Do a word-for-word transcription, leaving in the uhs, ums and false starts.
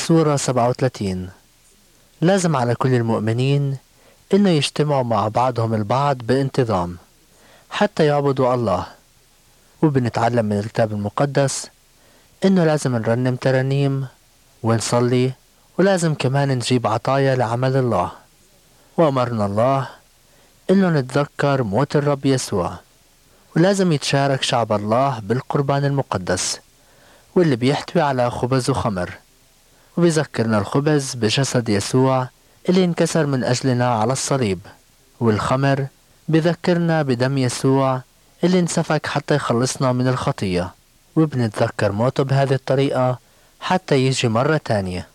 صورة سبعة وثلاثين. لازم على كل المؤمنين إنه يجتمعوا مع بعضهم البعض بانتظام حتى يعبدوا الله. وبنتعلم من الكتاب المقدس إنه لازم نرنم ترانيم ونصلي، ولازم كمان نجيب عطايا لعمل الله. وأمرنا الله إنه نتذكر موت الرب يسوع، ولازم يتشارك شعب الله بالقربان المقدس واللي بيحتوي على خبز وخمر، وبيذكرنا الخبز بجسد يسوع اللي انكسر من أجلنا على الصليب، والخمر بيذكرنا بدم يسوع اللي انسفك حتى يخلصنا من الخطية. وبنتذكر موته بهذه الطريقة حتى يجي مرة تانية.